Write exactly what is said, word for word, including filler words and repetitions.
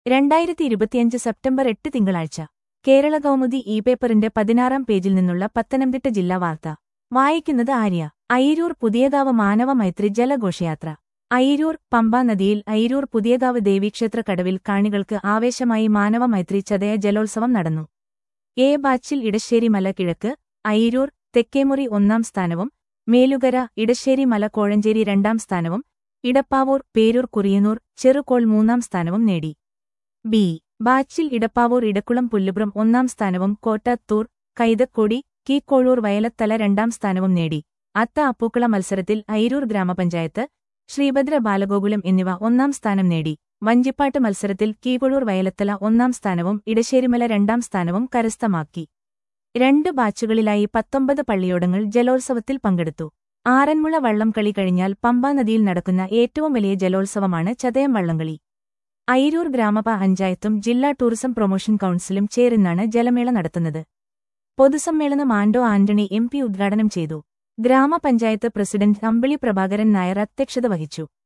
രണ്ടായിരത്തി ഇരുപത്തിയഞ്ച് സെപ്റ്റംബർ എട്ട് തിങ്കളാഴ്ച കേരള കൗമുദി ഇ പേപ്പറിന്റെ പതിനാറാം പേജിൽ നിന്നുള്ള പത്തനംതിട്ട ജില്ലാ വാർത്ത വായിക്കുന്നത് ആര്യ. അയിരൂർ പുതിയകാവ് മാനവ മൈത്രി ജലഘോഷയാത്ര. അയിരൂർ പമ്പാ നദിയിൽ അയിരൂർ പുതിയകാവ് ദേവീക്ഷേത്ര കടവിൽ കാണികൾക്ക് ആവേശമായി മാനവ മൈത്രി ചതയ ജലോത്സവം നടന്നു. എ ബാച്ചിൽ ഇടശ്ശേരി മല കിഴക്ക്, അയിരൂർ, തെക്കേമുറി ഒന്നാം സ്ഥാനവും, മേലുകര, ഇടശ്ശേരി മല കോഴഞ്ചേരി രണ്ടാം സ്ഥാനവും, ഇടപ്പാവൂർ, പേരൂർ കുറിയനൂർ, ചെറുകോൾ മൂന്നാം സ്ഥാനവും നേടി. ബി ബാച്ചിൽ ഇടപ്പാവൂർ ഇടക്കുളം പുല്ലുപുറം ഒന്നാം സ്ഥാനവും കോട്ടാത്തൂർ, കൈതക്കോടി, കീക്കോഴൂർ വയലത്തല രണ്ടാം സ്ഥാനവും നേടി. അത്ത അപ്പൂക്കള മത്സരത്തിൽ അയിരൂർ ഗ്രാമപഞ്ചായത്ത്, ശ്രീഭദ്ര ബാലഗോകുലം എന്നിവ ഒന്നാം സ്ഥാനം നേടി. വഞ്ചിപ്പാട്ട് മത്സരത്തിൽ കീകൊഴൂർ വയലത്തല ഒന്നാം സ്ഥാനവും ഇടശ്ശേരിമല രണ്ടാം സ്ഥാനവും കരസ്ഥമാക്കി. രണ്ട് ബാച്ചുകളിലായി പത്തൊമ്പത് പള്ളിയോടങ്ങൾ ജലോത്സവത്തിൽ പങ്കെടുത്തു. ആറന്മുള വള്ളംകളി കഴിഞ്ഞാൽ പമ്പാ നദിയിൽ നടക്കുന്ന ഏറ്റവും വലിയ ജലോത്സവമാണ് ചതയം വള്ളംകളി. അയിരൂർ ഗ്രാമപഞ്ചായത്തും ജില്ലാ ടൂറിസം പ്രൊമോഷൻ കൗൺസിലും ചേർന്നാണ് ജലമേള നടത്തുന്നത്. പൊതുസമ്മേളനം ആന്റോ ആന്റണി എം പി ഉദ്ഘാടനം ചെയ്തു. ഗ്രാമപഞ്ചായത്ത് പ്രസിഡന്റ് അമ്പിളി പ്രഭാകരൻ നായർ അധ്യക്ഷത വഹിച്ചു.